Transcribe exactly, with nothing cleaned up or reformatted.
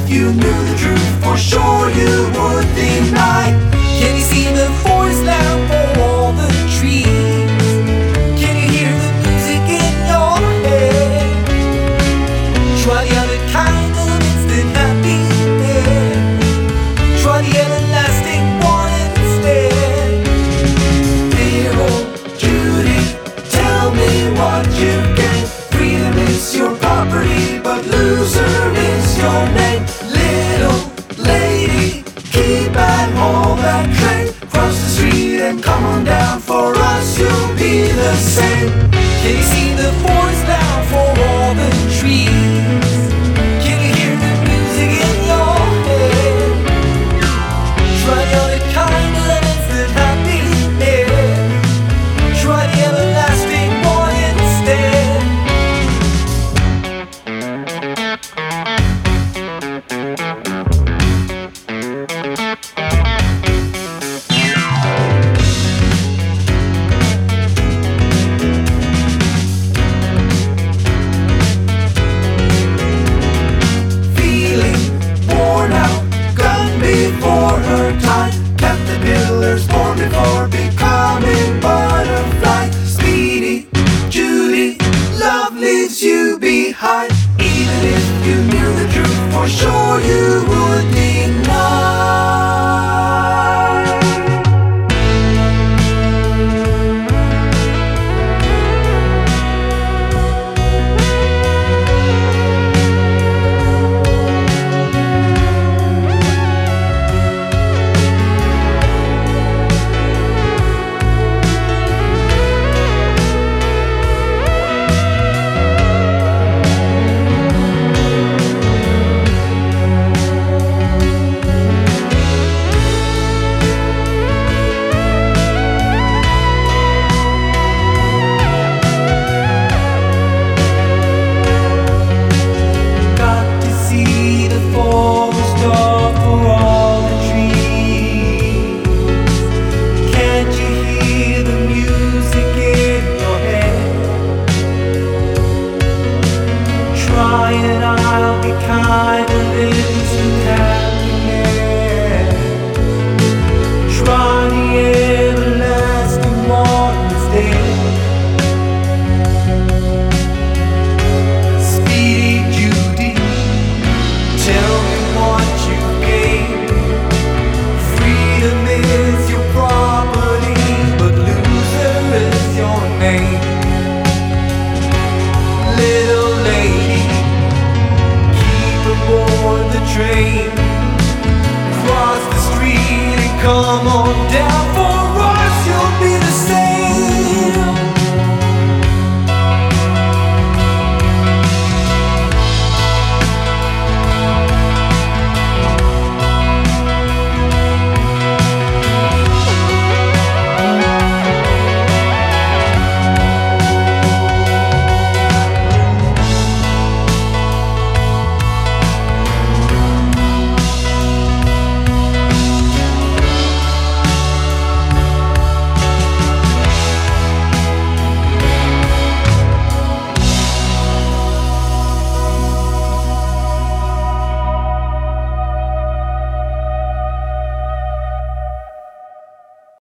you knew the truth, for sure you would deny. Can you see the forest now for all the trees? Can you hear the music in your head? Try the other kind of instant happiness. Try the everlasting one instead. Dear old Judy, tell me what you gain. Freedom is your property, but loser is your name. Little lady, keep at all that train. Cross the street and come on down. For us you'll be the same. Can you see the forest now for all the trees? Can you hear the music in your head? Try the other kind of instant happiness. Try the everlasting one instead. Before her time, caterpillars born before becoming butterfly. Speedy Judy, love leaves you behind. Even if you knew the truth, for sure you would